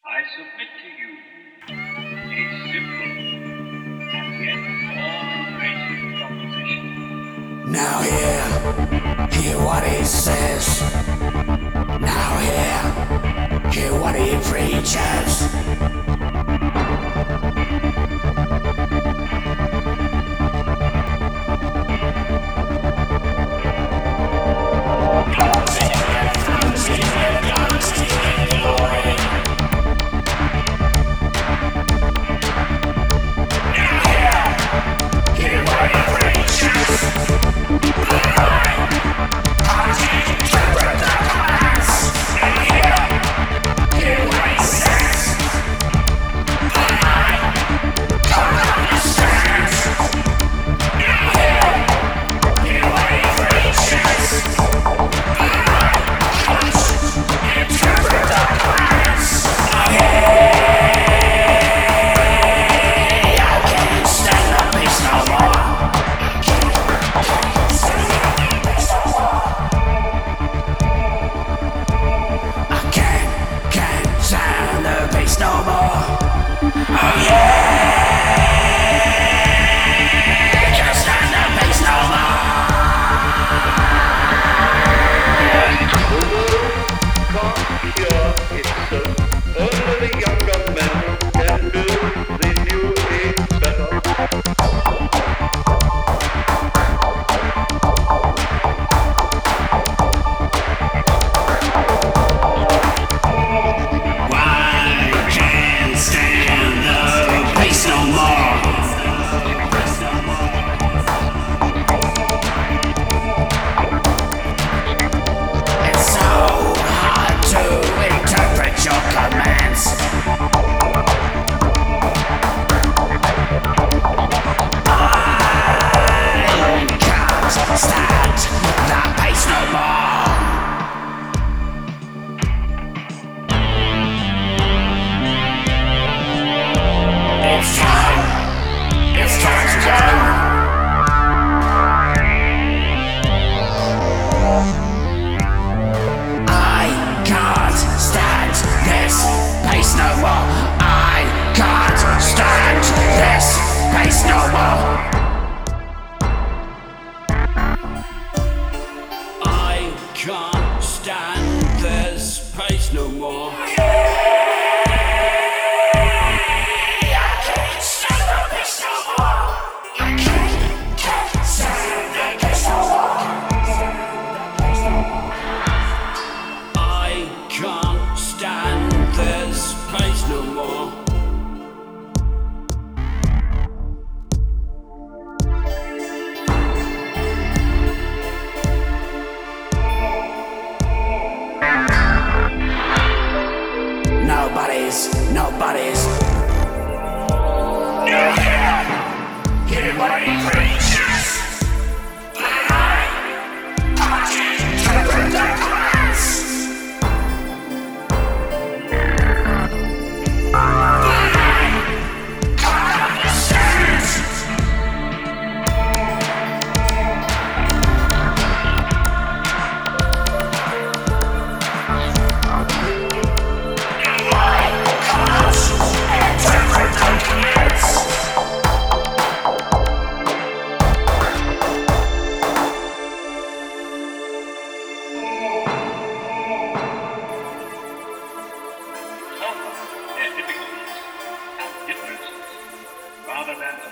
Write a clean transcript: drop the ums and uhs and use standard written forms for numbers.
I submit to you a simple and yet all-embracing proposition. Now hear what he says. Now hear what he preaches. No more. Oh yeah, can't stand the pace no more. Can't cure itself. Only the younger men can build the new age better. Can't stand this pace no more. I can't stand this pace no more. Nobody's. Hear what he preaches. Their difficulties and differences rather than